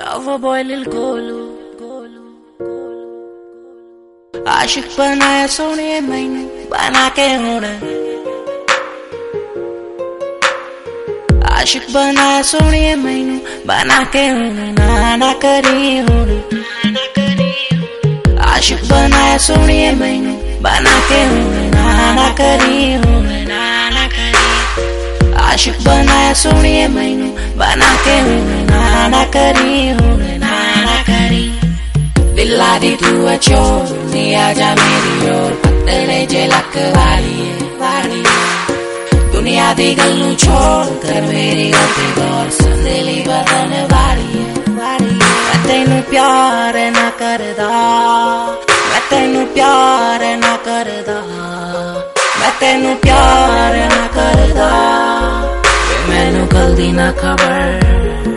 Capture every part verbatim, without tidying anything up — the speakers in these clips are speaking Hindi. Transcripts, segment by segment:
Love boy lil golu आशिक बनाया सोने मैनू बना के हुण आशिक बनाया सोने मैनू बना के हुण ना ना करी हुण आशिक बनाया सोने मैनू बना के हुण ना ना करी हुण ना ना करी आशिक बनाया सोने मैनू बना के हुण ना ना करी हुण ना ना करी दिला दी तू अचोर नी आजा मेरी ओर पत्तले जे लक वाली है वाली दुनिया दी गल्लू छोड़ कर मेरी गलती गौर संदेली बदन वाली है वाली मैं तेनू प्यार ना करदा मैं तेनू प्यार ना करदा मैं तेनू प्यार ना करदा मैनू कल दी ना खबर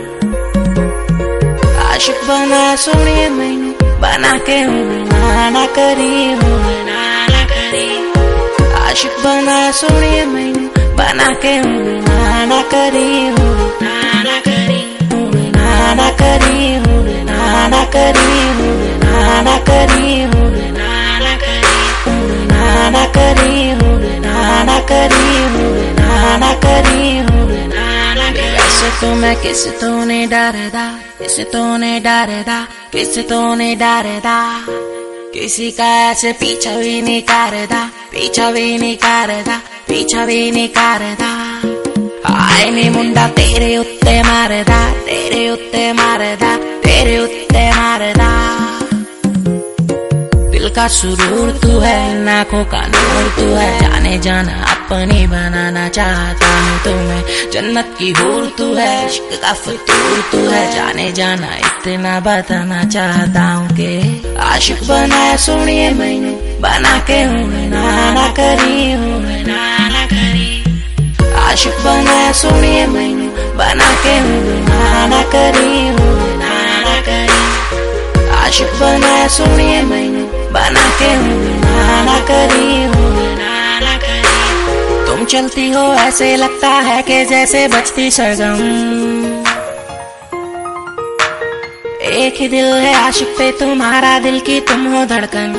आशिक बना सोने मैनू बना के हुण ना ना करी हुण ना ना करी आशिक बना सोने मैनू बना के हुण ना ना करी हुण ना ना करी हुण ना ना करी हुण ना ना करी हुण ना ना करी हुण ना ना करी हुण ना ना करी हुण ना ना करी हुण ना ना करी हुण ना ना करी वैसे तो मैं किस तो नहीं डरदा किस तो नहीं डरदा किस तो नहीं डरदा किसी का ऐसे पीछा भी नहीं करदा पीछा भी नहीं करदा पीछा भी नहीं करदा आए नी मुंडा तेरे उत्ते मारदा तेरे उत्ते मारदा तेरे उत्ते मारदा दिल का सुरूर तू है आंखों का नूर तू है जाने जाना अपनी बनाना चाहता हूँ तुम्हें जन्नत की हूर तू है इश्क का फतूर तू है जाने जाना इतना बताना चाहता हूँ के आशिक बनाया सोनिए मैनू बना के हुण ना ना करी हुण ना ना करी आशिक बनाया सोनिए मैनू बना के हुण ना ना करी हुण ना ना करी आशिक बनाया सोनिए मैनू बना के हुण ना ना करी हुण ना ना करी तुम चलती हो ऐसे लगता है कि जैसे बजती सरगम एक ही दिल है आशिक पे तुम्हारा दिल की तुम हो धड़कन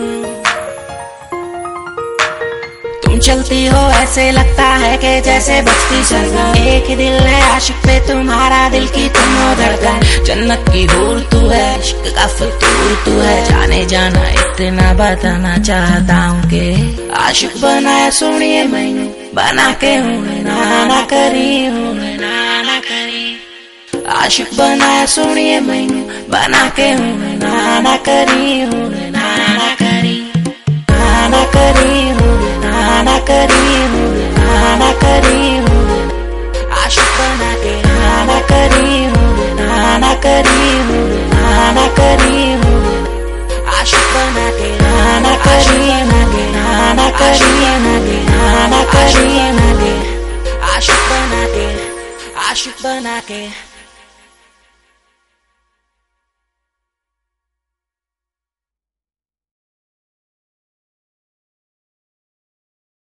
तुम चलती हो ऐसे लगता है कि जैसे बजती सरगम एक ही दिल है आशिक पे तुम्हारा दिल की तुम हो धड़कन जन्नत की हूर तू है इश्क का फतूर तू है जाने जाना इतना बताना चाहता हूँ के आशिक बनाया सोनिए मैनू बना के हुण ना ना करी हुण ना ना करी आशिक बनाया सोनिए मैनू बना के हुण ना ना करी हुण ना ना करी ना ना करी हुण ना ना करी हुण ना ना करी हुण आशिक बना के ना ना करी हुण ना ना करी हुण ना ना करी हुण आशिक बना के ना ना करी हुण ना ना करी हुण ना ना करी हुण आशिक बना के आशिक बना के